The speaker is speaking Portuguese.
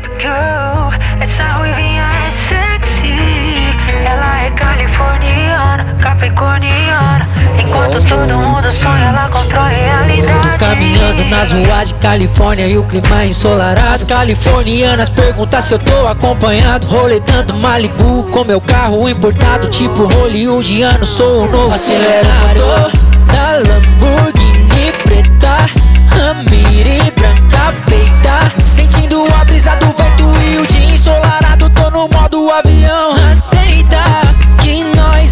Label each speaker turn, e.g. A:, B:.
A: girl. Essa ruivinha é sexy. Ela é californiana, capricorniana. Enquanto todo mundo sonha, ela constrói realidade.
B: Caminhando nas ruas de Califórnia e o clima ensolarado. As californianas perguntam se eu tô acompanhado. Roletando Malibu com meu carro importado, tipo hollywoodiano, sou o novo acelerador da Lamborghini preta.